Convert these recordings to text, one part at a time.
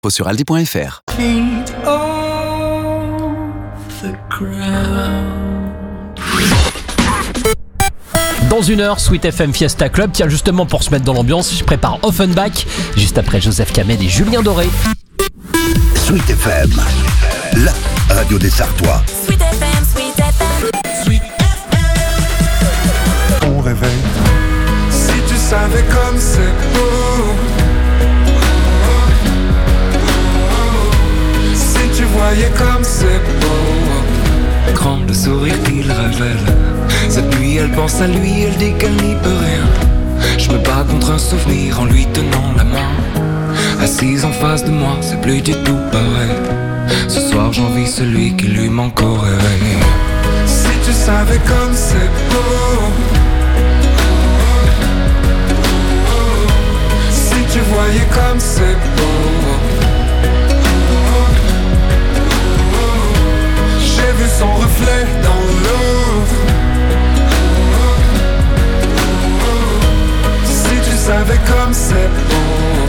Sur aldi.fr. Dans une heure, Sweet FM Fiesta Club. Tiens, justement, pour se mettre dans l'ambiance, je prépare Offenbach, juste après Joseph Kamel et Julien Doré. Sweet FM, la radio des Sartois. Sweet FM, Sweet FM. Sweet FM. Ton réveil. Si tu savais comme c'est beau. Si tu voyais comme c'est beau. Grand le sourire qu'il révèle. Cette nuit elle pense à lui, elle dit qu'elle n'y peut rien. Je me bats contre un souvenir en lui tenant la main. Assise en face de moi, c'est plus du tout pareil. Ce soir j'envie celui qui lui manque au réveil. Si tu savais comme c'est beau. Si tu voyais comme c'est beau. J'ai vu son reflet dans l'eau. Si tu savais comme c'est beau.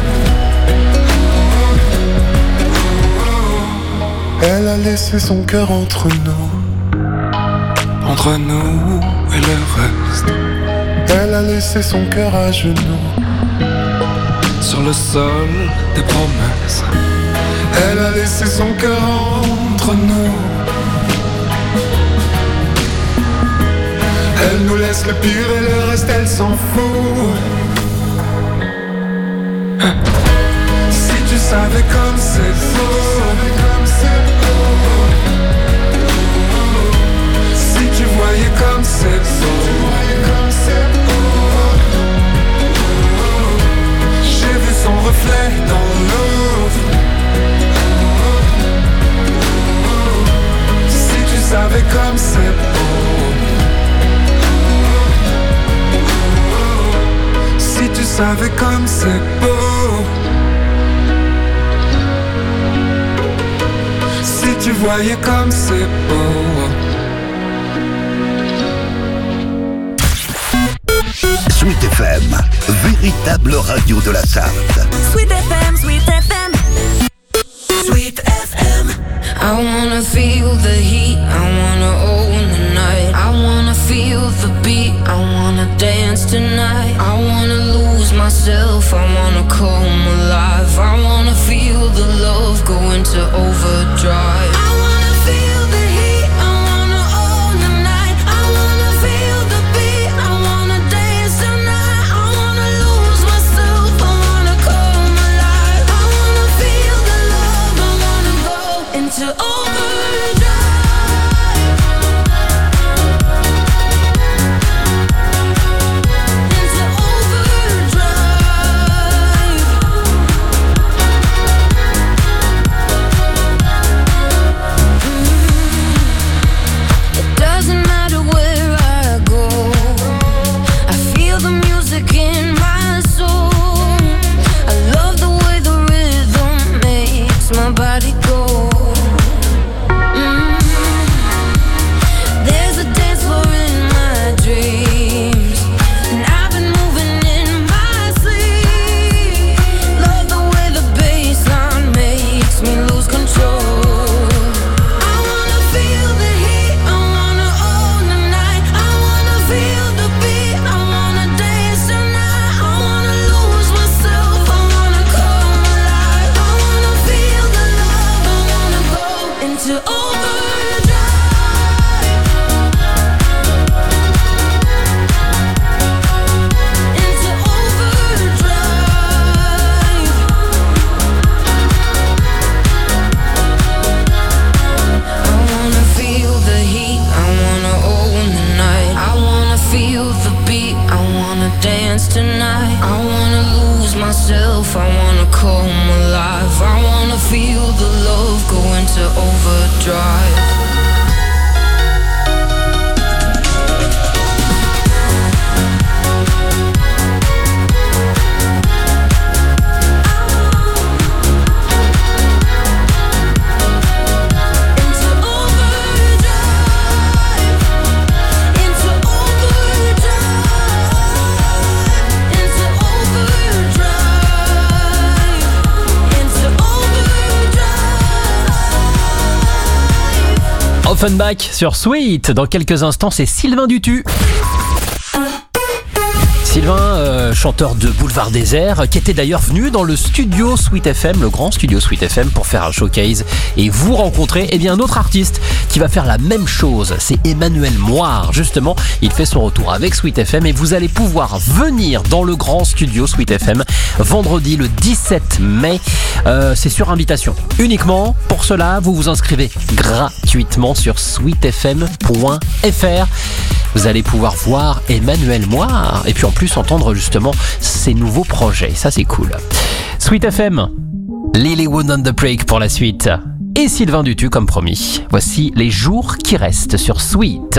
Elle a laissé son cœur entre nous et le reste. Elle a laissé son cœur à genoux sur le sol des promesses. Elle a laissé son cœur entre nous. Elle nous laisse le pire et le reste elle s'en fout. Si tu savais comme c'est faux. Si tu voyais comme c'est beau. J'ai vu son reflet dans l'eau. Si tu savais comme c'est beau. Si tu savais comme c'est beau. Si tu voyais comme c'est beau. Sweet FM, véritable radio de la Sarthe. Sweet FM, Sweet FM. Sweet FM. I wanna feel the heat, I wanna own the night. I wanna feel the beat, I wanna dance tonight. I wanna lose myself, I wanna come alive. I wanna feel the love go into overdrive. I wanna feel the heat, I wanna own the night. I wanna feel the beat, I wanna dance tonight. I wanna lose myself, I wanna come alive. I wanna feel the love, I wanna go into overdrive. Into overdrive. It doesn't matter where I go, I feel the music in my soul. I love the way the rhythm makes my body go. There's a dance floor in my dreams, and I've been moving in my sleep. Love the way the bassline makes me lose control. I wanna feel the heat, I wanna own the night. I wanna feel the beat, I wanna dance tonight. I wanna lose myself, I wanna come alive. I wanna feel the love, I wanna go into overdrive. Into overdrive. I wanna feel the heat, I wanna own the night. I wanna feel the beat, I wanna dance tonight. I wanna lose myself, I wanna come alive. I wanna feel the love go into overdrive. Into overdrive. Into overdrive. Into overdrive. Into overdrive. Offenbach sur Sweet. Dans quelques instants, c'est Sylvain Dutu. Sylvain, chanteur de Boulevard Désert, qui était d'ailleurs venu dans le studio Sweet FM, le grand studio Sweet FM, pour faire un showcase et vous rencontrer un autre artiste qui va faire la même chose. C'est Emmanuel Moire, justement. Il fait son retour avec Sweet FM et vous allez pouvoir venir dans le grand studio Sweet FM vendredi le 17 mai. C'est sur invitation. Uniquement pour cela, vous vous inscrivez gratuitement sur sweetfm.fr. Vous allez pouvoir voir Emmanuel Moire et puis en plus entendre justement ses nouveaux projets. Ça, c'est cool. Sweet FM, Lilywood on the Break pour la suite. Et Sylvain Dutu comme promis. Voici les jours qui restent sur Sweet.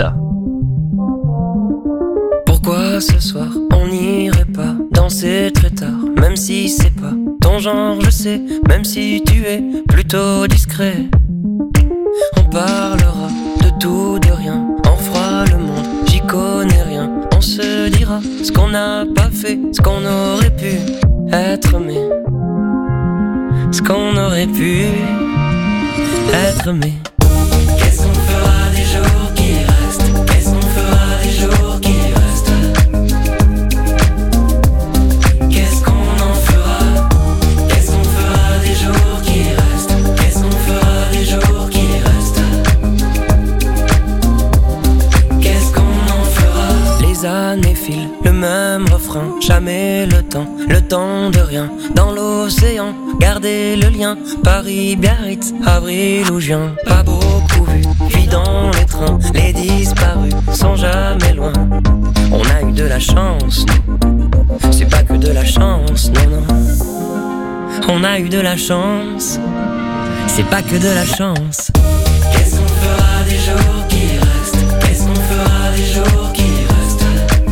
Pourquoi ce soir on n'irait pas danser très tard, même si c'est pas ton genre, je sais, même si tu es plutôt discret. On parlera de tout, de rien, on fera le monde, j'y connais rien. On se dira ce qu'on n'a pas fait, ce qu'on aurait pu être, mais ce qu'on aurait pu être, mais qu'est-ce qu'on fera des jours qui restent? Qu'est-ce qu'on fera des jours qui restent? Qu'est-ce qu'on en fera? Qu'est-ce qu'on fera des jours qui restent? Qu'est-ce qu'on fera des jours qui restent? Qu'est-ce qu'on en fera? Les années filent, le même refrain, jamais le temps de rien. Dans l'océan, gardez le lien, Paris, Biarritz, avril ou juin. Pas beaucoup vu, puis dans les trains, les disparus sont jamais loin. On a eu de la chance, nous. C'est pas que de la chance, non, non. On a eu de la chance, c'est pas que de la chance. Qu'est-ce qu'on fera des jours qui restent? Qu'est-ce qu'on fera des jours qui restent?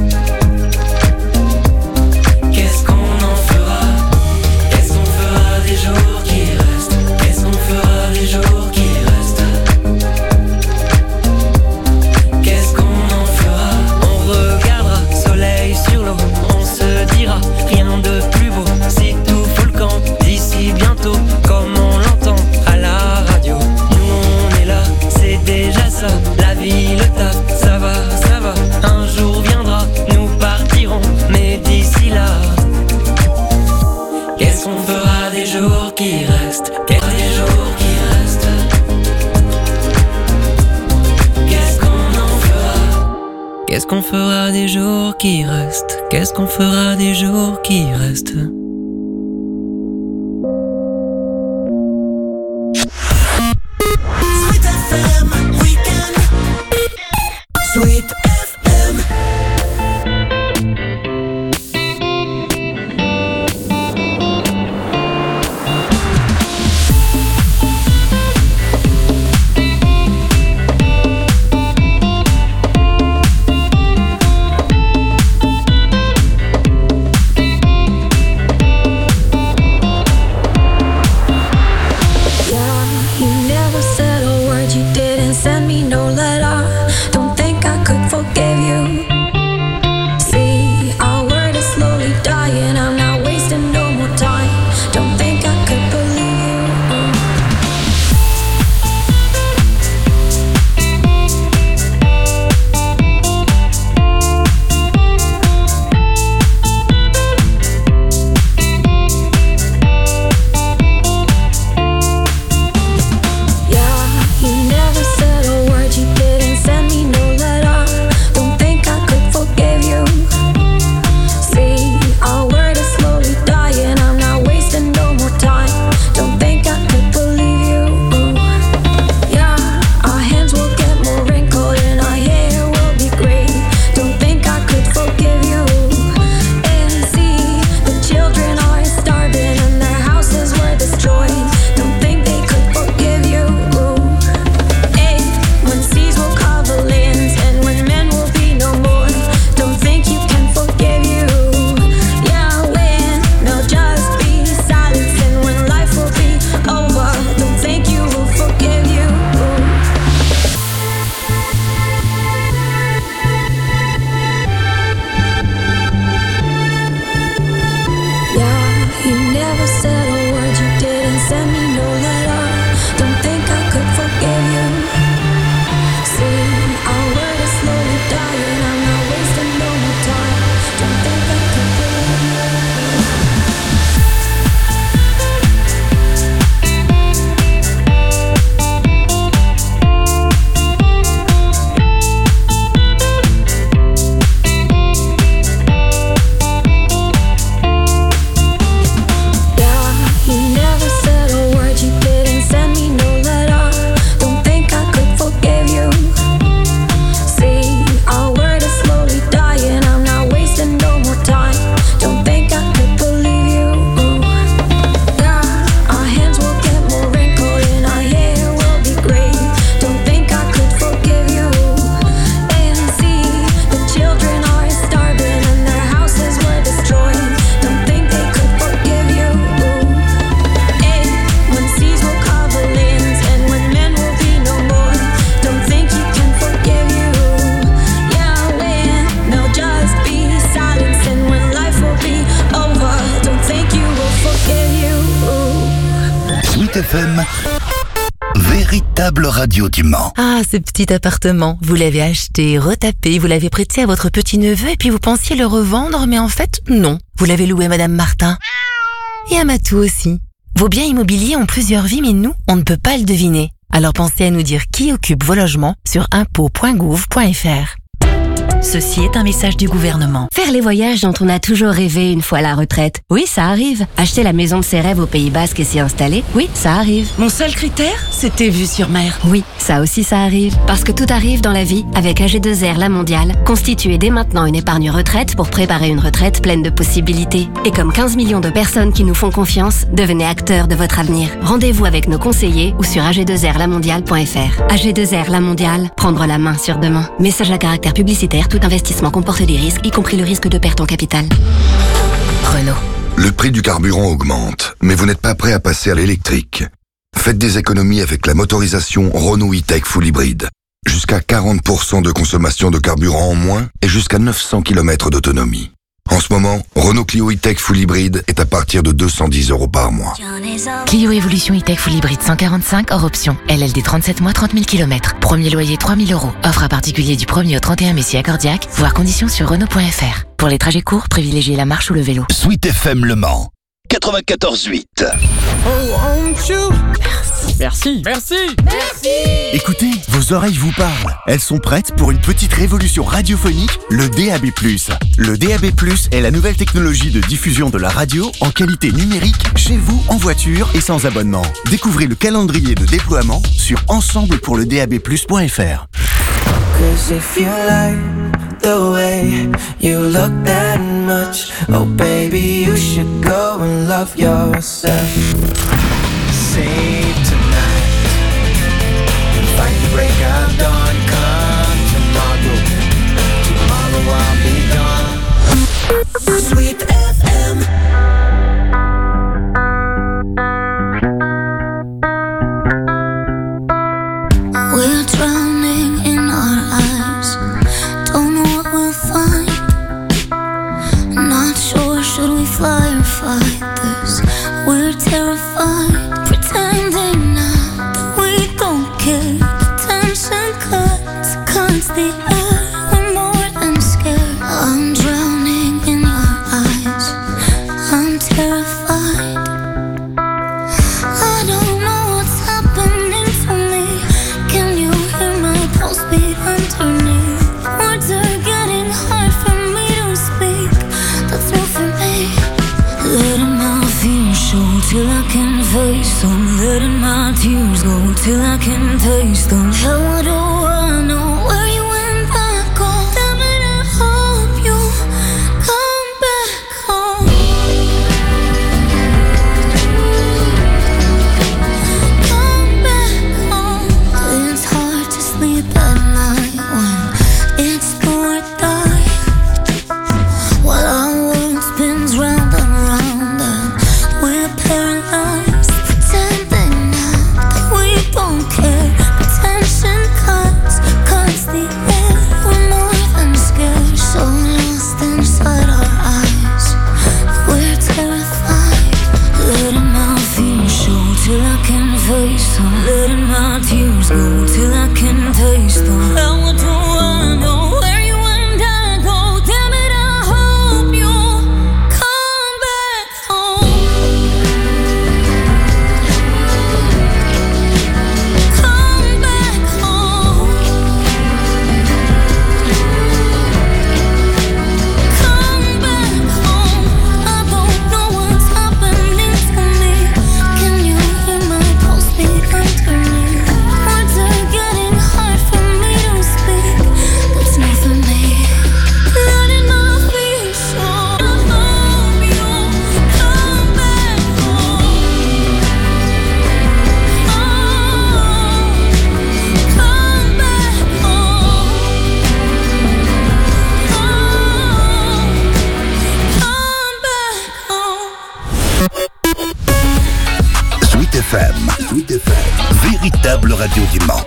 Qu'est-ce qu'on en fera? Qu'est-ce qu'on fera des jours qui restent? Qu'est-ce qu'on fera des jours qui restent? Qu'est-ce qu'on en fera? On regardera soleil sur l'eau, on se dira rien de plus beau. Si tout fout le camp d'ici bientôt, comme on l'entend à la radio. Nous on est là, c'est déjà ça. La vie, le taf, ça va, ça va. Un jour viendra, nous partirons, mais d'ici là, qu'est-ce qu'on fera des jours qui restent? Des jours qui restent. Qu'est-ce qu'on en fera? Qu'est-ce qu'on fera des jours qui restent? Qu'est-ce qu'on fera des jours qui restent? Sweet FM Weekend. Sweet FM. You never said a word, you didn't send me no letter. Don't think I could forget Sweet FM, véritable radio du Mans. Ah, ce petit appartement, vous l'avez acheté, retapé, vous l'avez prêté à votre petit-neveu et puis vous pensiez le revendre, mais en fait, non. Vous l'avez loué à Madame Martin. Et à Matou aussi. Vos biens immobiliers ont plusieurs vies, mais nous, on ne peut pas le deviner. Alors pensez à nous dire qui occupe vos logements sur impôts.gouv.fr. Ceci est un message du gouvernement. Faire les voyages dont on a toujours rêvé une fois à la retraite. Oui, ça arrive. Acheter la maison de ses rêves au Pays Basque et s'y installer. Oui, ça arrive. Mon seul critère, c'était vue sur mer. Oui, ça aussi ça arrive. Parce que tout arrive dans la vie avec AG2R La Mondiale. Constituez dès maintenant une épargne retraite pour préparer une retraite pleine de possibilités. Et comme 15 millions de personnes qui nous font confiance, devenez acteurs de votre avenir. Rendez-vous avec nos conseillers ou sur ag2rlamondiale.fr. AG2R La Mondiale, prendre la main sur demain. Message à caractère publicitaire. Tout investissement comporte des risques, y compris le risque de perte en capital. Renault. Le prix du carburant augmente, mais vous n'êtes pas prêt à passer à l'électrique. Faites des économies avec la motorisation Renault E-Tech Full Hybrid. Jusqu'à 40% de consommation de carburant en moins et jusqu'à 900 km d'autonomie. En ce moment, Renault Clio E-Tech Full Hybrid est à partir de 210 € par mois. Clio Evolution E-Tech Full Hybrid 145 hors option. LLD 37 mois 30 000 km. Premier loyer 3 000 €. Offre à particulier du 1er au 31 mai si accordiaque. Voir conditions sur Renault.fr. Pour les trajets courts, privilégiez la marche ou le vélo. Sweet FM Le Mans, 94.8. Merci. Écoutez, vos oreilles vous parlent. Elles sont prêtes pour une petite révolution radiophonique, le DAB+. Le DAB+, est la nouvelle technologie de diffusion de la radio en qualité numérique chez vous, en voiture et sans abonnement. Découvrez le calendrier de déploiement sur ensemblepourledabplus.fr. 'Cause if you like the way you look that much, oh baby, you should go and love yourself. Save tonight, find the break of dawn, come tomorrow, tomorrow I'll be gone. Sweet FM. We're drowning in our eyes, don't know what we'll find. Not sure, should we fly or fight this? We're terrified, pretending now that we don't care. The tension cuts the air, we're more than scared. I'm drowning in your eyes, I'm terrified. I don't know what's happening to me. Can you hear my pulse beat underneath? Words are getting hard for me to speak. That's new for me. Letting my fears show till I can face them. Letting my tears go till I can taste them. How do I know where you went back home? Damn it, I hope you come back home. Come back home. It's hard to sleep at night when it's do or die. While our world spins round and round and we're paralyzed, pretending now that we don't care. The tension cuts the air. We're more than scared, so lost inside our eyes. We're terrified, letting my fears show till I can face them. Letting my tears go till I can taste them. How do I know where you and I go? Damn it, I hope you come back home. Come back home. Come back home. I don't know what's happening to me. Can you hear my pulse beat underneath? Words are getting hard for me to speak. That's new for me. Letting my fears show. I hope you come back home. Come back home. Sweet FM, véritable radio du Mans.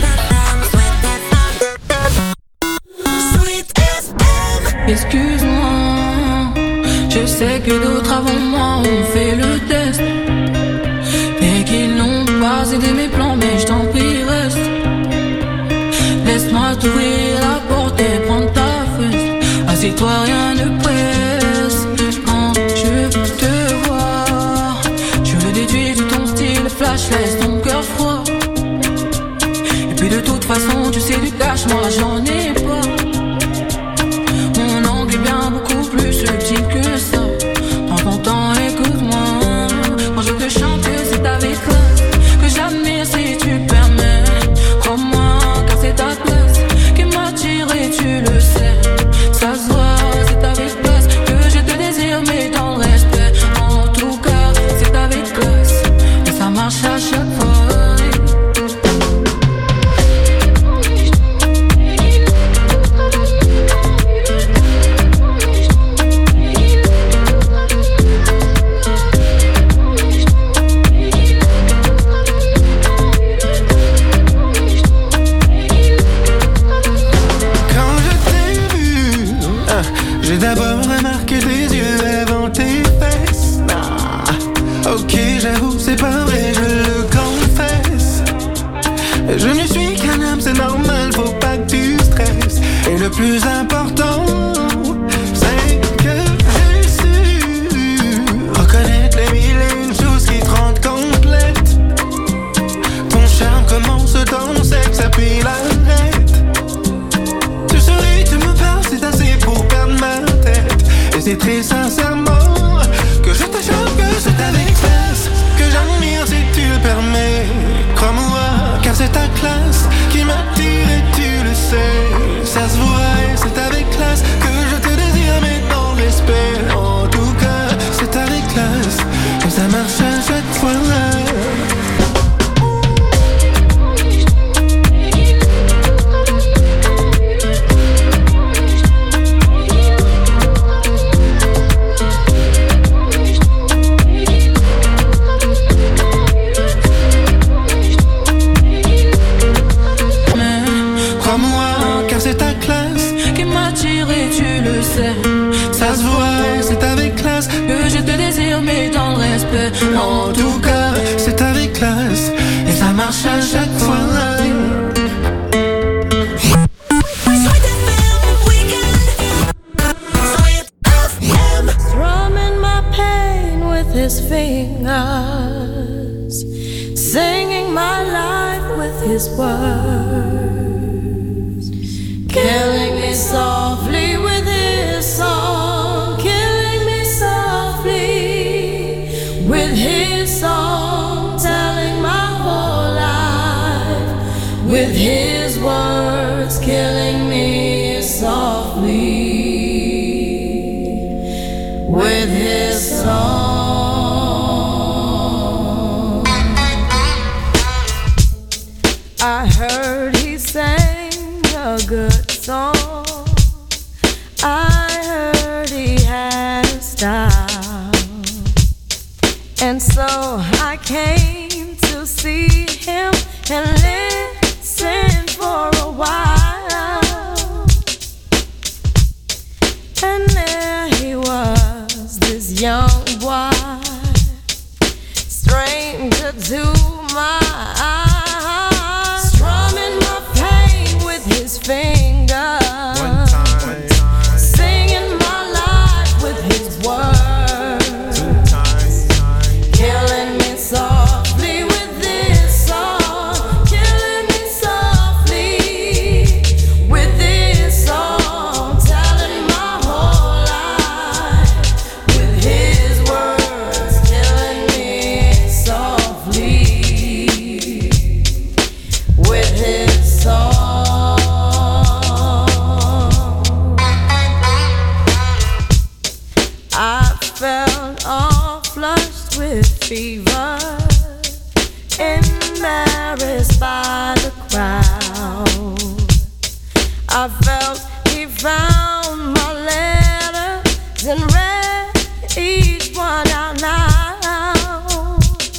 Sweet FM. Excuse-moi, je sais que d'autres avant moi ont fait le test et qu'ils cache, laisse ton cœur froid. Et puis de toute façon, tu sais du cash, moi j'en ai pas. Mon angle est bien beaucoup plus subtil que ça. Prends ton temps, écoute-moi. Quand je te chante, c'est avec classe que j'admire si tu permets. Crois-moi, car c'est ta place qui m'attire et tu le sais. Ça se voit, c'est avec classe que je te désire, mais dans le respect. En tout cas, c'est avec classe et ça marche à chaque fois. J'ai d'abord remarqué tes yeux avant tes fesses. Ok, j'avoue, c'est pas vrai, je le confesse. Je ne suis qu'un homme, c'est normal, faut pas que tu stresses. Et le plus important, c'est que j'ai su reconnaître les mille et une choses qui te rendent complète. Ton charme commence dans le sexe, puis l'arrête. Tu souris, tu me parles, c'est assez pour perdre ma tête. Et c'est très sincèrement que je te chante, que c'est avec classe que j'admire si tu le permets. Crois-moi, car c'est ta classe qui m'attire et tu le sais. Ça se voit et c'est avec classe que je te désire, mais dans le respect. En tout cas, c'est avec classe et ça marche à chaque fois. Ça se voit, c'est avec classe que je te désire, mais dans le respect. En tout cas, c'est avec classe et ça marche à chaque fois. Strumming my pain with his fingers, singing my life with his words, killing me softly with his song, killing me softly with his song, telling my whole life with his words, killing me softly with his song. I heard he sang a good song. I heard he had a style, and so I came to see him and listen for a while. And there he was, this young boy, stranger to my eyes, strumming my pain with his fingers. Fever, embarrassed by the crowd. I felt he found my letters and read each one out loud.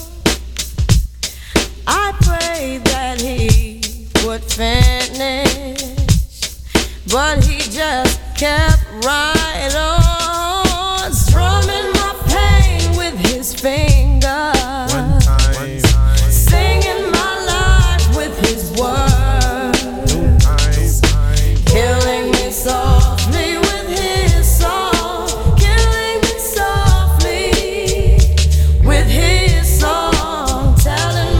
I prayed that he would finish, but he just kept right on, strumming my pain with his fingers. Singing my life with his words, killing me softly with his song, killing me softly with his song, telling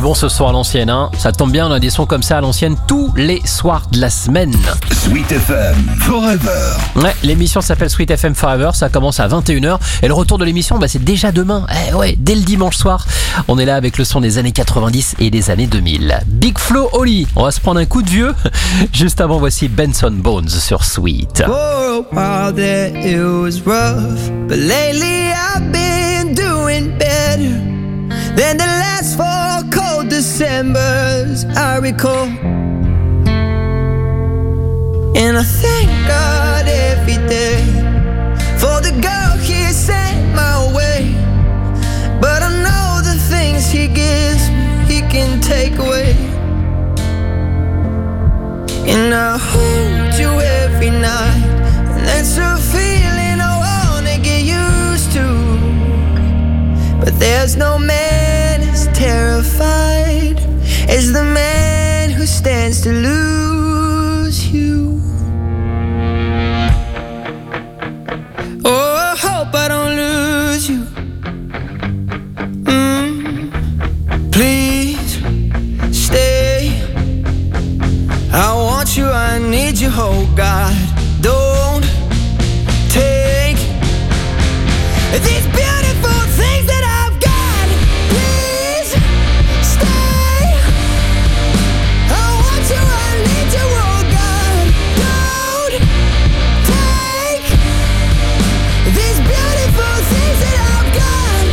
bon ce soir à l'ancienne, hein. Ça tombe bien, on a des sons comme ça à l'ancienne tous les soirs de la semaine. Sweet FM Forever. Ouais, l'émission s'appelle Sweet FM Forever, ça commence à 21h. Et le retour de l'émission, c'est déjà demain. Ouais, dès le dimanche soir. On est là avec le son des années 90 et des années 2000. Big Flo Oli, on va se prendre un coup de vieux. Juste avant, voici Benson Bones sur Sweet. For a while there it was rough, but lately I've been doing better than the last 4 cold Decembers I recall. And I thank God every day for the girl He sent my way. But I know the things He gives me, He can take away. And I hold you every night, and that's a feeling I wanna get used to. But there's no man as terrified as the man who stands to lose you. Oh, I hope I don't lose you. Please stay. I want you, I need you, oh God. Don't take these beautiful things that I've got. Please stay. I want you, I need you, oh God. Don't take these beautiful things that I've got.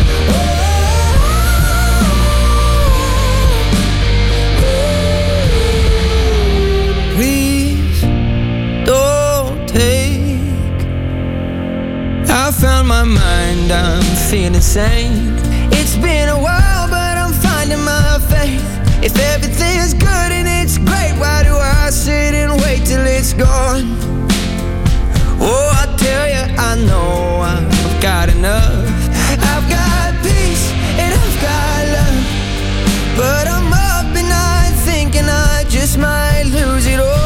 Please don't take. I found my mind, I'm feeling sane. It's been a while, but I'm finding my faith. If everything's good and it's great, why do I sit and wait till it's gone? Oh, I tell you, I know I've got enough. I've got peace and I've got love, but I'm up at night thinking I just might lose it all.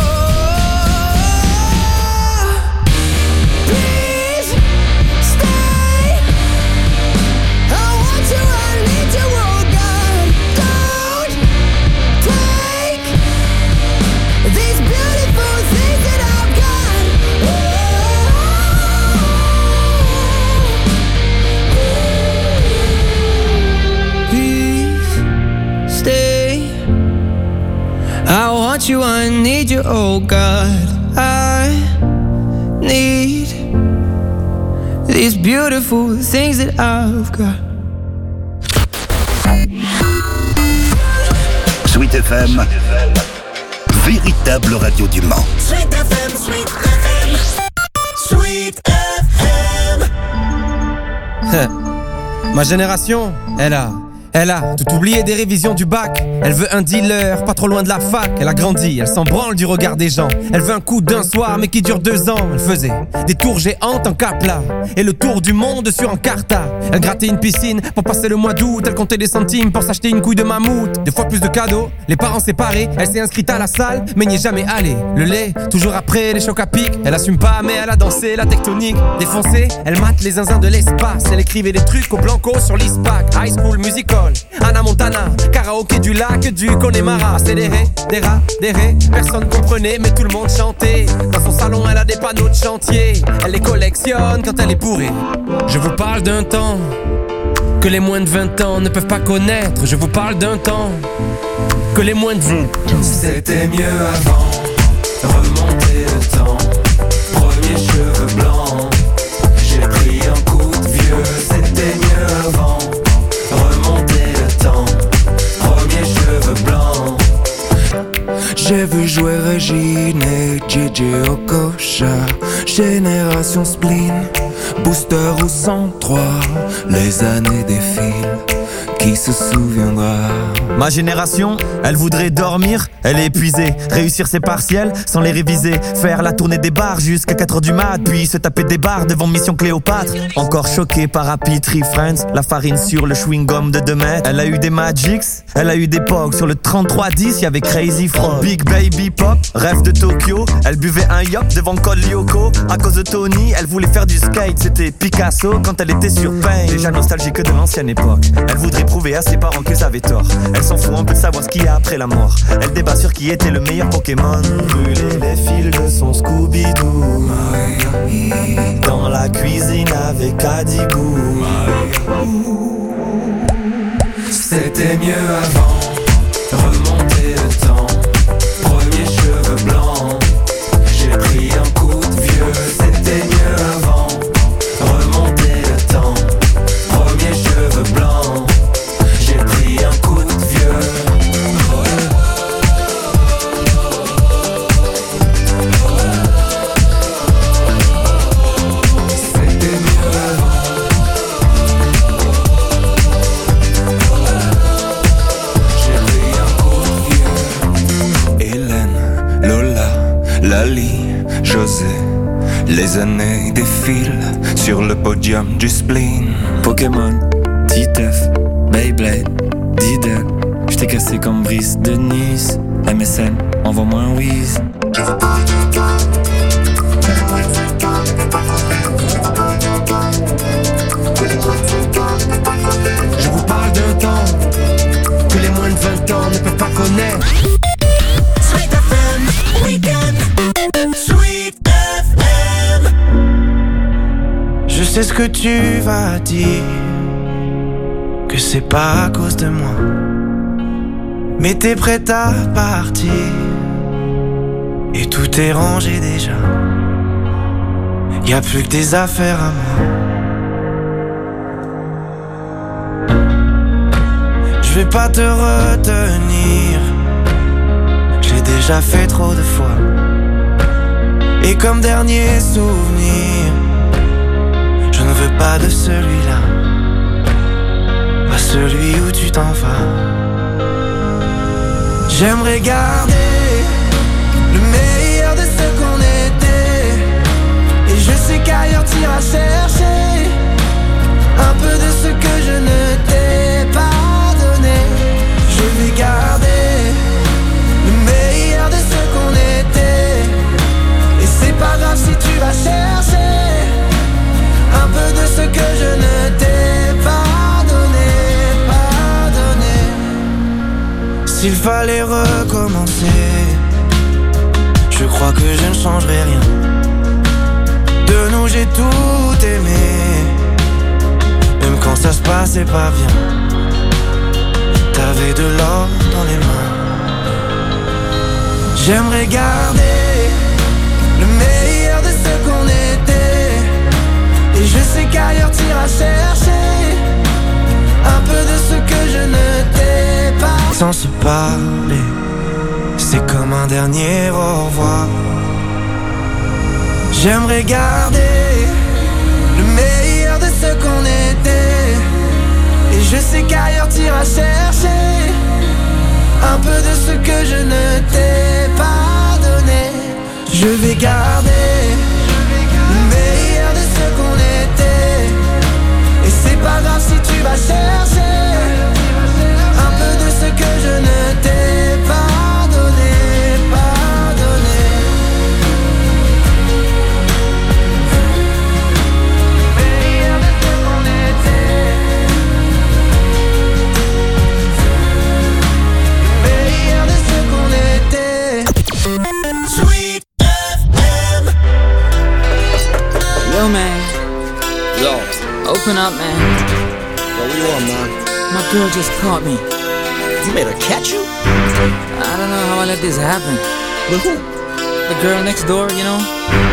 Please stay. I want you, I need you, oh God. Don't take these beautiful things that I've got. Please stay. I want you, I need you, oh God. I need these beautiful things that I've got. Sweet FM, véritable radio du Mans. Sweet FM, Sweet FM, Sweet FM. Ma génération, elle a tout oublié des révisions du bac. Elle veut un dealer, pas trop loin de la fac. Elle a grandi, elle s'en branle du regard des gens. Elle veut un coup d'un soir, mais qui dure 2 ans. Elle faisait des tours géantes en Capla et le tour du monde sur Encarta. Elle grattait une piscine pour passer le mois d'août. Elle comptait des centimes pour s'acheter une couille de mammouth. 2 fois plus de cadeaux, les parents séparés. Elle s'est inscrite à la salle, mais n'y est jamais allée. Le lait, toujours après les chocs à pic. Elle assume pas, mais elle a dansé la tectonique. Défoncée, elle mate les zinzins de l'espace. Elle écrivait des trucs au blanco sur l'ISPAC. High School Musical, Anna Montana, karaoké du lac du Connemara. C'est des ré, personne comprenait mais tout le monde chantait. Dans son salon elle a des panneaux de chantier. Elle les collectionne quand elle est bourrée. Je vous parle d'un temps que les moins de 20 ans ne peuvent pas connaître. Je vous parle d'un temps que les moins de 20 C'était mieux avant, remonter le temps. Premier cheveux blancs, j'ai pris un coup de vieux. C'était mieux avant, remonter le temps. Premier cheveux blancs. J'ai vu jouer Régine et JJ Okocha. Génération spleen, booster au 103. Les années défilent, qui se souviendra? Ma génération, elle voudrait dormir, elle est épuisée. Réussir ses partiels sans les réviser. Faire la tournée des bars jusqu'à 4h du mat. Puis se taper des bars devant Mission Cléopâtre. Encore choquée par Happy Tree Friends. La farine sur le chewing-gum de 2 mètres. Elle a eu des Magics, elle a eu des Pogs. Sur le 3310, y'avait Crazy Frog. Big Baby Pop, rêve de Tokyo. Elle buvait un yop devant Col Lyoko. À cause de Tony, elle voulait faire du skate. C'était Picasso quand elle était sur Pain. Déjà nostalgique de l'ancienne époque. Elle voudrait prouver à ses parents qu'ils avaient tort. Elle s'en fout un peu de savoir ce qu'il y a après la mort. Elle débat sur qui était le meilleur Pokémon. Brûler les fils de son Scooby-Doo dans la cuisine avec Adibou. C'était mieux avant, remonter le temps. Premier cheveux blancs, j'ai pris un coup de vieux. C'était mieux avant, remonter le temps. Premier cheveux blancs, j'ai pris un coup de vieux. C'était mieux avant. J'ai pris un coup de vieux. Hélène, Lola, Lali, José. Les années défilent sur le podium du spleen. Pokémon, Titeuf, Beyblade, Diddle. J't'ai cassé comme Brice de Nice. MSN, envoie-moi un whiz. Je vous parle d'un temps que les moins de 20 ans ne peuvent pas connaître. Sweet FM Weekend. Sweet FM. Je sais ce que tu vas dire, que c'est pas à cause de moi, mais t'es prête à partir et tout est rangé déjà. Y'a plus que des affaires à moi. Je vais pas te retenir, j'ai déjà fait trop de fois. Et comme dernier souvenir, je ne veux pas de celui-là, pas celui où tu t'en vas. J'aimerais garder le meilleur de ce qu'on était, et je sais qu'ailleurs t'iras chercher un peu de ce que je ne t'ai pas donné. Je vais garder le meilleur de ce qu'on était, et c'est pas grave si tu vas chercher un peu de ce que je ne t'ai pas donné, pas donné. S'il fallait recommencer, je crois que je ne changerai rien. De nous j'ai tout aimé, même quand ça se passait pas bien. T'avais de l'or dans les mains. J'aimerais garder le meilleur de ce qu'on était, et je sais qu'ailleurs t'iras chercher un peu de ce que je ne t'ai pas. Sans se parler, c'est comme un dernier au revoir. J'aimerais garder le meilleur de ce qu'on était, et je sais qu'ailleurs t'iras chercher un peu de ce que je ne t'ai pas donné. Je vais garder le meilleur de ce qu'on était, et c'est pas grave si tu vas chercher un peu de ce que je ne t'ai pas donné, pas donné. Le meilleur de ce qu'on était, le meilleur de ce qu'on était. Sweet FM. Yo, man. Yo. Open up, man. Yo, what you want, man? My girl just caught me. You made her catch you? I don't know how I let this happen. With who? The girl next door, you know?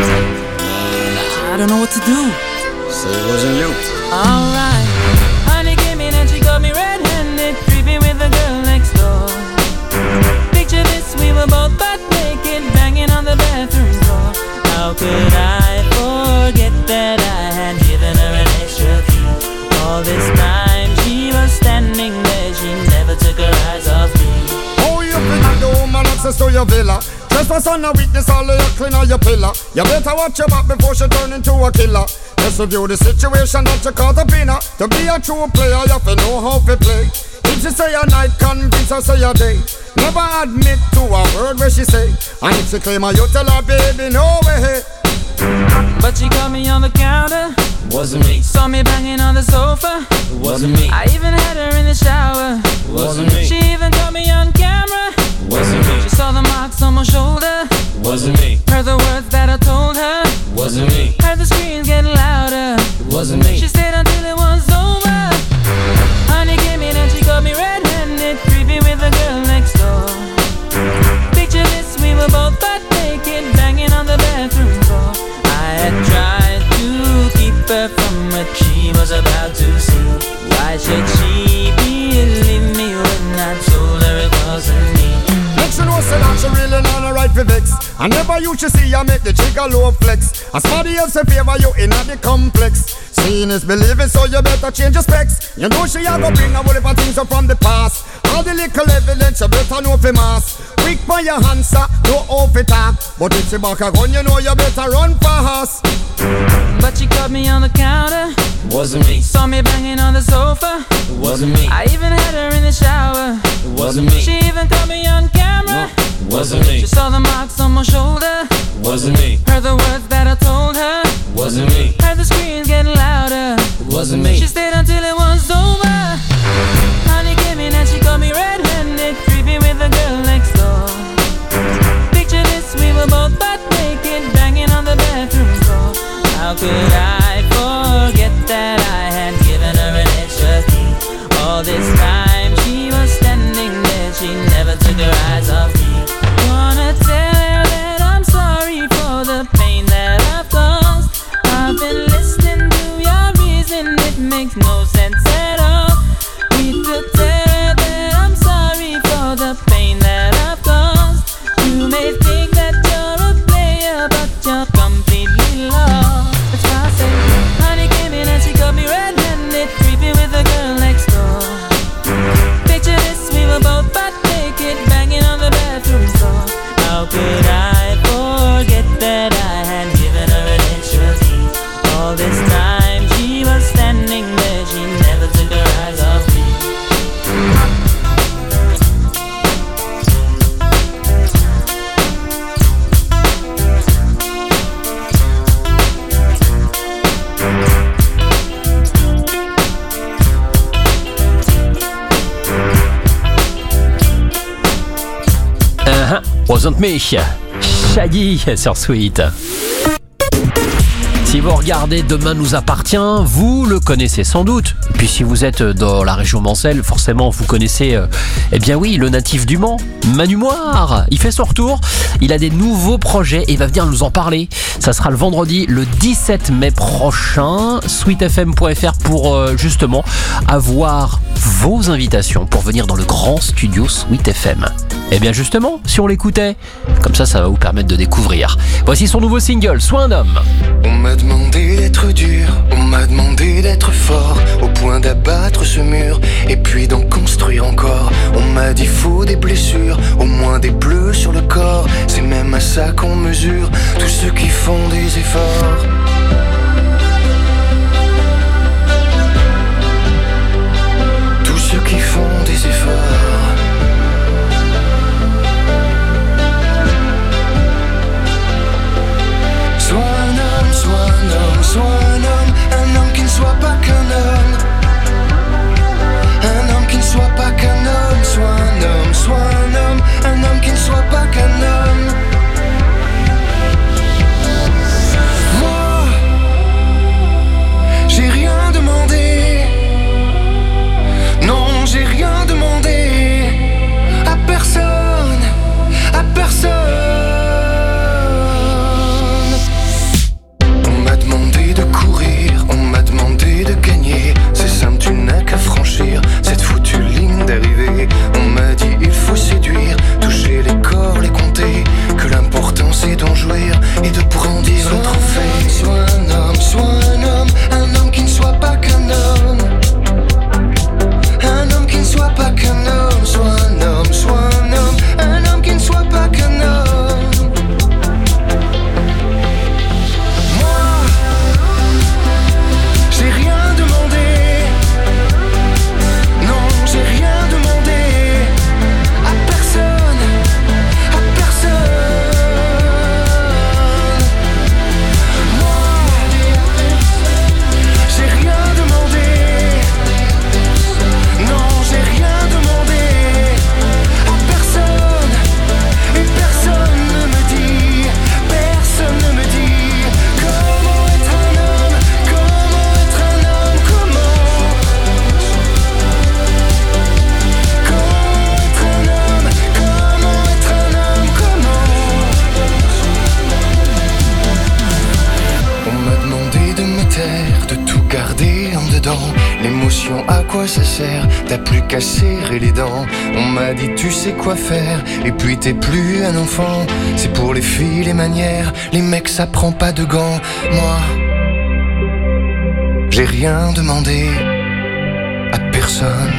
I don't know what to do. So it wasn't you. Alright, honey came in and she got me red-handed, creepy with the girl next door. Picture this, we were both butt naked, banging on the bathroom floor. How could I forget that I had given her an extra key? All this time she was standing there, she never took her eyes off me. Oh, you think the woman access to your villa? Trespass on a weakness, all of your clean on your pillar. You better watch your back before she turn into a killer. Let's review the situation that you call the winner. To be a true player, you have to know how to play. If she say a night, convince her say a day. Never admit to a word where she say. And if she claim her, you tell her, baby, no way. But she caught me on the counter. Wasn't me. Saw me banging on the sofa. Wasn't me. I even had her in the shower. Wasn't me. She even caught me on camera. Wasn't me. She saw the marks on my shoulder. Wasn't me. Heard the words that I told her. Wasn't me. Heard the screams getting louder. Wasn't me. She stayed until it was over. Honey came in and she got me red-handed, creepy with the girl next door. Picture this, we were both butt naked, banging on the bathroom floor. I had tried to keep her from what she was about to see. Why should she believe me when I told her it wasn't me? Next you know say that she really not a right for vex. I never used to see I make the chick a low flex. As somebody else in favor you in the complex. Seeing is believing, so you better change your specs. You know she a go bring a whole heap of things up from the past. All the little evidence you better know for mass. Quick for your answer, no off it talk. But if she back a gun, you know you better run fast. But she caught me on the counter. Wasn't me. Saw me banging on the sofa. Wasn't me. I even had her in the shower. Wasn't me. She even caught me on camera. Wasn't me. She saw the marks on my shoulder. Wasn't me. Heard the words that I told her. Wasn't me. Heard the screams getting louder. Wasn't me. She stayed until it was over. Honey came in and she caught me red-handed, creepy with the girl next door. Picture this, we were both butt naked, banging on the bathroom floor. How could I forget that I had given her an extra key? All this time she was standing there, she never took her eyes off me. Wanna tell her that I'm sorry for the pain that I've caused. I've been listening to your reason, it makes no sense at all. Need to tell her that I'm sorry for the pain that I've caused. You may think that you're a player, but you're completely lost. That's why I say, honey came in and she got me red-handed, creepy with the girl next door. Picture this, we were both butt naked, banging on the bathroom floor. How could I forget that I had given her an extra key? All this time she was standing there, she never took her eyes off me. Wasn't me. Shaggy sur Sweet. Si vous regardez Demain nous appartient, vous le connaissez sans doute. Et puis si vous êtes dans la région mancelle, forcément vous connaissez, eh bien oui, le natif du Mans, Manu Moir. Il fait son retour, il a des nouveaux projets et il va venir nous en parler. Ça sera le vendredi, le 17 mai prochain. sweetfm.fr pour justement avoir vos invitations pour venir dans le grand studio Sweet FM. Eh bien justement, si on l'écoutait, comme ça va vous permettre de découvrir. Voici son nouveau single, Sois un homme. On m'a demandé d'être dur, on m'a demandé d'être fort, au point d'abattre ce mur, et puis d'en construire encore. On m'a dit faut des blessures, au moins des bleus sur le corps, c'est même à ça qu'on mesure tous ceux qui font des efforts. Tous ceux qui font des efforts. Sois un homme qui ne soit pas qu'un homme. Un homme qui ne soit pas qu'un homme. Sois un homme qui ne soit pas qu'un homme. Moi temps. L'émotion, à quoi ça sert? T'as plus qu'à serrer les dents. On m'a dit tu sais quoi faire, et puis t'es plus un enfant. C'est pour les filles les manières, les mecs ça prend pas de gants. Moi, j'ai rien demandé à personne.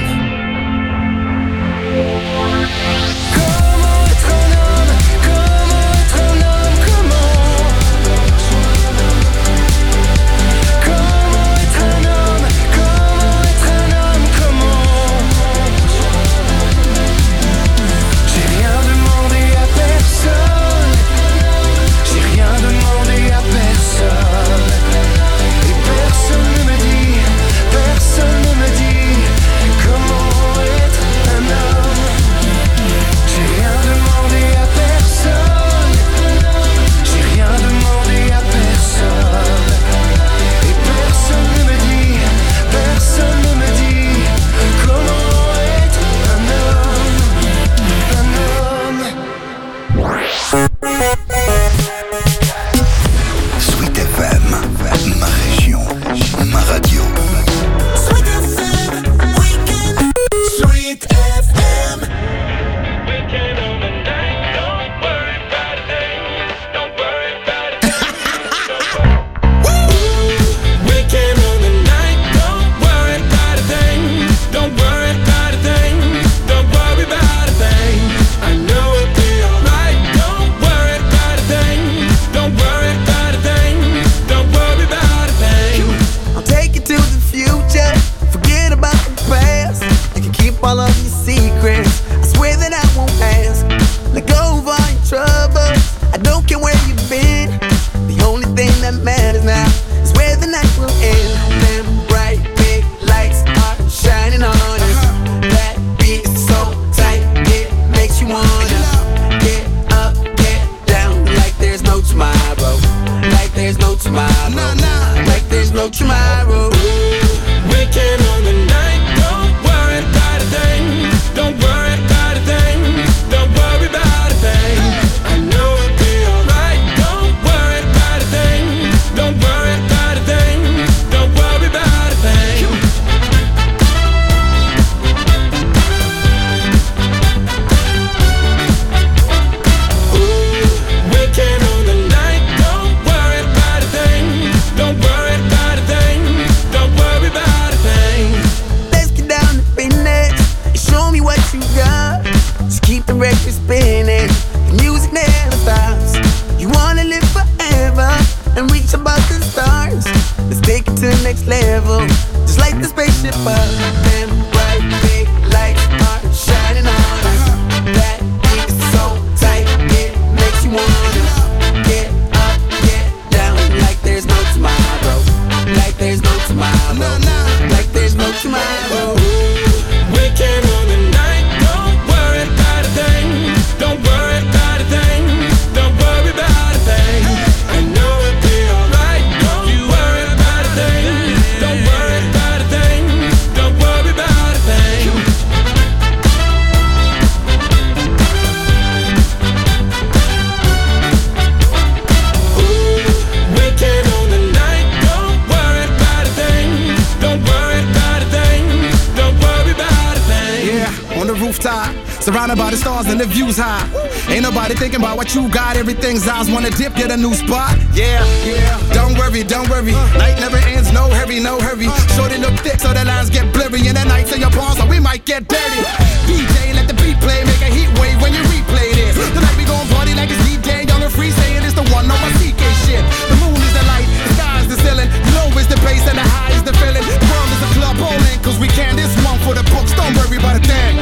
Surrounded by the stars and the views high. Ain't nobody thinking about what you got. Everything's eyes wanna dip, get a new spot. Yeah, yeah. Don't worry, don't worry. Night never ends, no hurry, no hurry. Shorty look thick so the lines get blurry. And the nights in your palms, so we might get dirty. DJ, let the beat play, make a heat wave when you replay this. Tonight we gon' party like it's DJ, young and free, saying it's the one on my CK shit. The moon is the light, the sky is the ceiling. The low is the bass and the high is the feeling. The world is a club bowling, cause we can. This one for the books, don't worry about a thing.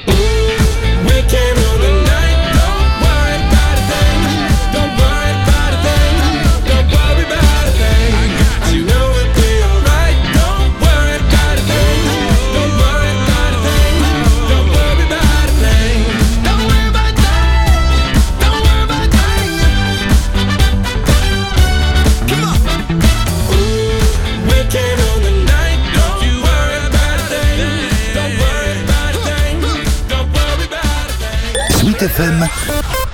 We came on the night, don't worry about a thing. Don't worry about a thing. Don't worry about a thing. I know it'll be alright. Don't worry about a thing. Don't worry about a thing. Don't worry about a thing. Don't worry about a thing. Don't worry about a thing. Come on. We came on the night, don't you worry about a thing. Don't worry about a thing. Don't worry about a thing. Sweet FM,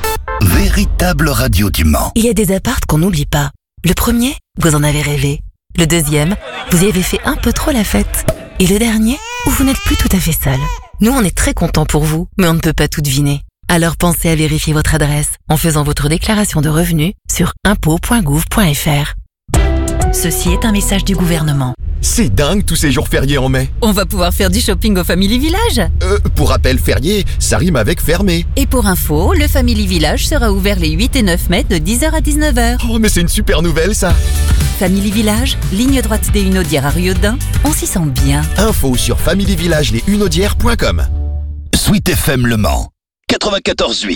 véritable radio du Mans. Il y a des apparts qu'on n'oublie pas. Le premier, vous en avez rêvé. Le deuxième, vous y avez fait un peu trop la fête. Et le dernier, où vous n'êtes plus tout à fait seul. Nous, on est très contents pour vous, mais on ne peut pas tout deviner. Alors pensez à vérifier votre adresse en faisant votre déclaration de revenus sur impôts.gouv.fr. Ceci est un message du gouvernement. C'est dingue tous ces jours fériés en mai. On va pouvoir faire du shopping au Family Village. Pour rappel, férié, ça rime avec fermé. Et pour info, le Family Village sera ouvert les 8 et 9 mai de 10h à 19h. Oh mais c'est une super nouvelle ça. Family Village, ligne droite des Hunaudières à Riaudun, on s'y sent bien. Info sur familyvillageleshunaudières.com. Sweet FM Le Mans 94.8.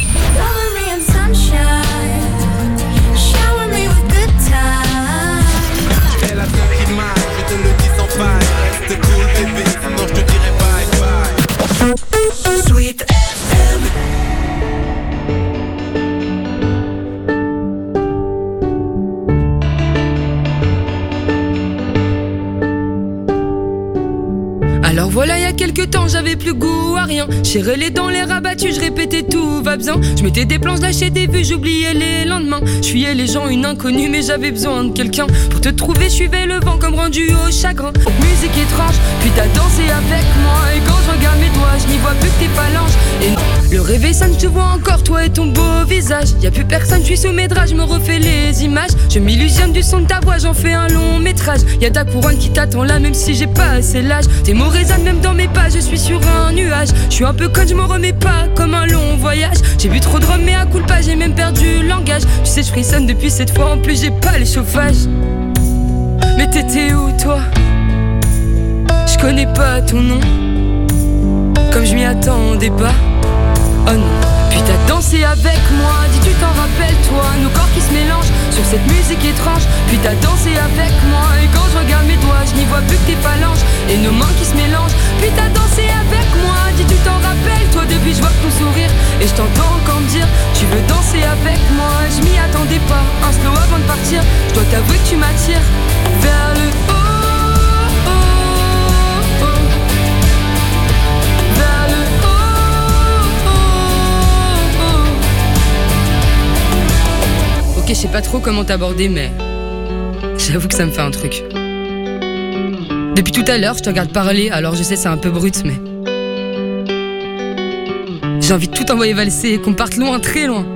Reste cool bébé, sinon je te dirai bye bye. Sweet FM. Alors voilà, il y a quelques temps, j'avais plus goût à rien. J'ai relé dans les rabattus, je répétais tout va bien. Je mettais des planches, lâchais des vues, j'oubliais les lendemains. Je fuyais les gens, une inconnue, mais j'avais besoin de quelqu'un. Pour te trouver, je suivais le vent comme rendu au chagrin. Musique étrange, puis t'as dansé avec moi. Et quand je regarde mes doigts, je n'y vois plus que tes phalanges. Et le réveil sonne, je te vois encore, toi et ton beau visage. Y'a plus personne, je suis sous mes draps, je me refais les images. Je m'illusionne du son de ta voix, j'en fais un long métrage. Y'a ta couronne qui t'attend là, même si j'ai pas assez l'âge. Tes mots résonnent même dans mes pas, je suis sur un nuage. Je suis un peu conne, je me remets pas comme un long voyage. J'ai bu trop de rhum mais à coup pas, j'ai même perdu le langage. Tu sais je frissonne depuis cette fois, en plus j'ai pas les chauffages. Mais t'étais où toi? Je connais pas ton nom, comme je m'y attendais pas. Oh non. Puis t'as dansé avec moi, dis tu t'en rappelles toi. Nos corps qui se mélangent sur cette musique étrange. Puis t'as dansé avec moi. Et quand je regarde mes doigts, je n'y vois plus que tes phalanges et nos mains qui se mélangent. Puis t'as dansé avec moi, dis tu t'en rappelles toi. Depuis je vois ton sourire et je t'entends encore me dire tu veux danser avec moi. Je m'y attendais pas, un slow avant de partir. Je dois t'avouer que tu m'attires vers le haut. Ok, je sais pas trop comment t'aborder, mais j'avoue que ça me fait un truc. Depuis tout à l'heure, je te regarde parler, alors je sais c'est un peu brut, mais j'ai envie de tout envoyer valser et qu'on parte loin, très loin.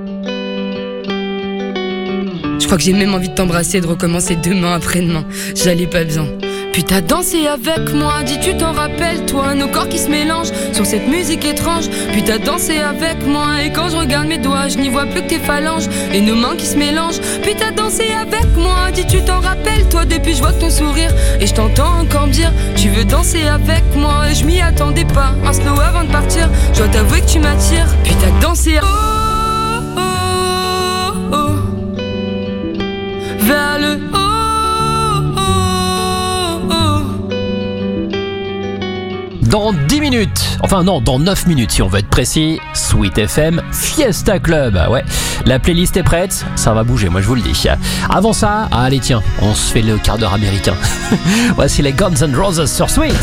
Je crois que j'ai même envie de t'embrasser et de recommencer demain après-demain. J'allais pas bien. Puis t'as dansé avec moi, dis tu t'en rappelles toi. Nos corps qui se mélangent sur cette musique étrange. Puis t'as dansé avec moi. Et quand je regarde mes doigts, je n'y vois plus que tes phalanges et nos mains qui se mélangent. Puis t'as dansé avec moi, dis tu t'en rappelles toi. Depuis je vois ton sourire et je t'entends encore me dire tu veux danser avec moi. Et je m'y attendais pas, un slow avant de partir. Je dois t'avouer que tu m'attires. Puis t'as dansé vers le haut. Dans 10 minutes, enfin non, dans 9 minutes si on veut être précis, Sweet FM Fiesta Club. Ouais, la playlist est prête, ça va bouger, moi je vous le dis. Avant ça, allez tiens, on se fait le quart d'heure américain. Voici les Guns N' Roses sur Sweet.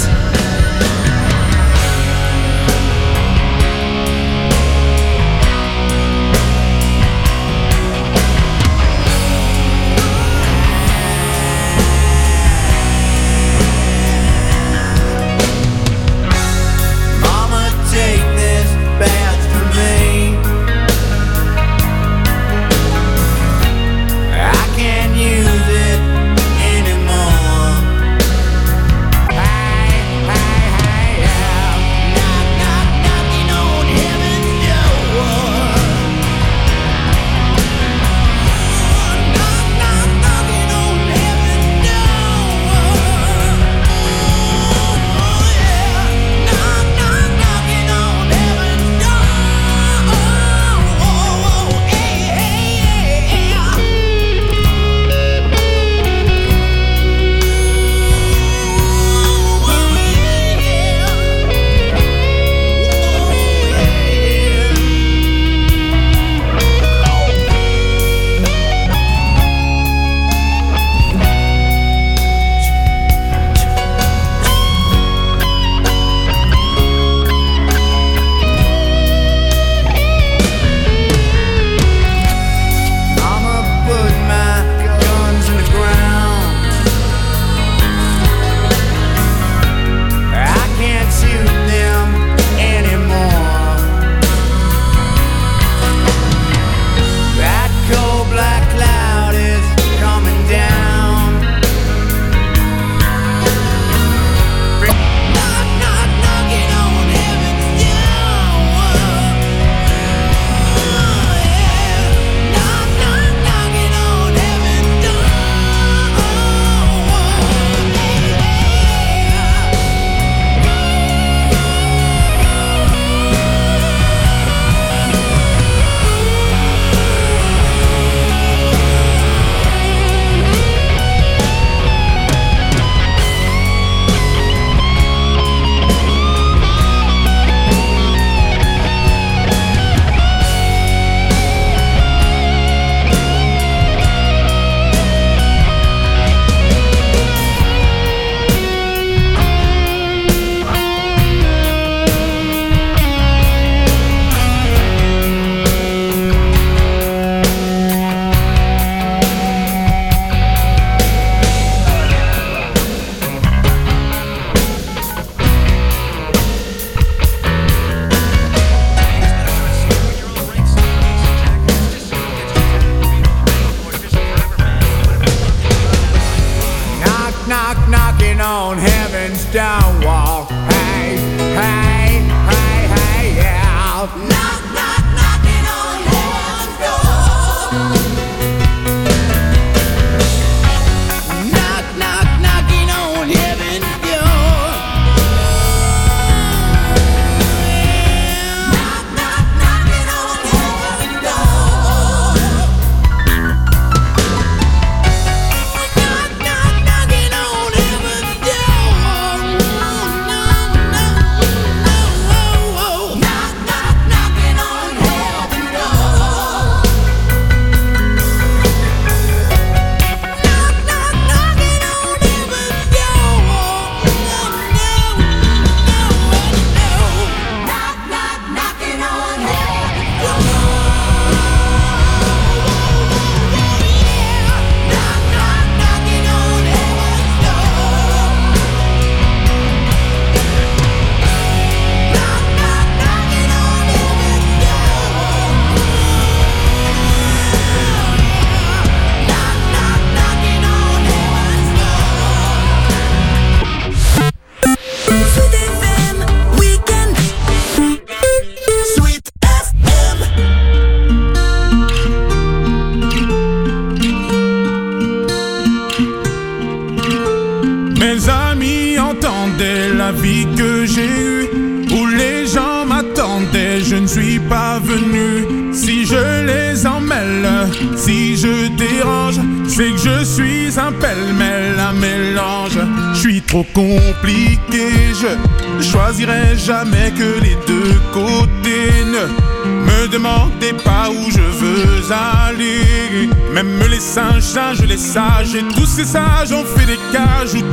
Bye. knocking on heaven's stone wall. Hey, hey, hey, hey, yeah. Knock, knock, knocking on heaven's door. Knock, knock, knocking on heaven's door. Knock, knock, knocking on heaven's door. Knock, knock, knocking on heaven's door. Knock, knock, knocking on heaven's door. Knock, knock, knocking on heaven's door. Knock, knock, knocking on heaven's Sweet FM Weekend. Sweet FM. Mes amis entendaient la vie que j'ai eue, où les gens m'attendaient, je ne suis pas venu. Si je les emmêle, si je dérange, c'est que je suis un pêle-mêle, un mélange. Je suis trop compliqué, je choisirai jamais que les deux côtés. Ne me demandez pas où je veux aller. Même les singes, les sages, et tous ces sages ont fait des cages où...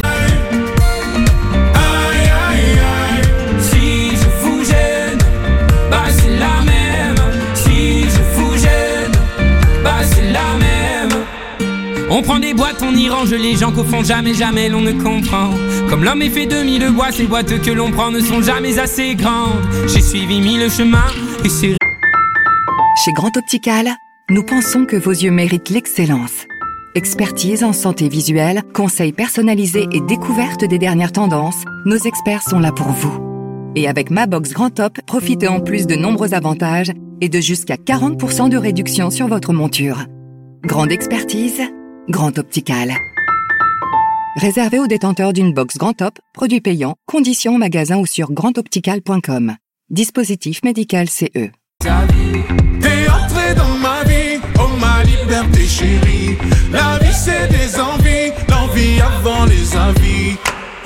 Aïe, aïe, aïe. Si je vous gêne, bah c'est la même. Si je vous gêne, bah c'est la même. On prend des boîtes, on y range les gens qu'au fond jamais, jamais l'on ne comprend. Comme l'homme est fait de mille boîtes, ces boîtes que l'on prend ne sont jamais assez grandes. J'ai suivi mille chemins et c'est... Chez Grand Optical, nous pensons que vos yeux méritent l'excellence. Expertise en santé visuelle, conseils personnalisés et découverte des dernières tendances, nos experts sont là pour vous. Et avec Ma Box Grand Top, profitez en plus de nombreux avantages et de jusqu'à 40% de réduction sur votre monture. Grande expertise, Grand Optical. Réservé aux détenteurs d'une box Grand Top, produit payant, conditions en magasin ou sur grandoptical.com. Dispositif médical CE. T'es entré dans ma vie, oh ma liberté chérie. La vie c'est des envies, l'envie avant les avis.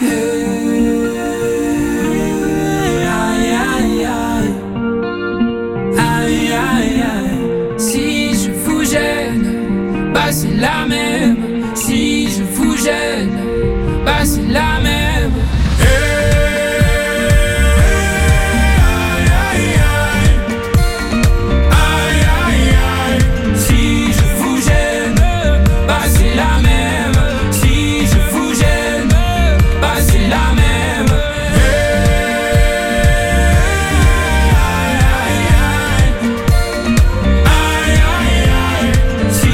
Aïe, aïe, aïe. Aïe, aïe, aïe. Si je vous gêne, bah c'est la même. Si je vous gêne, bah c'est la même.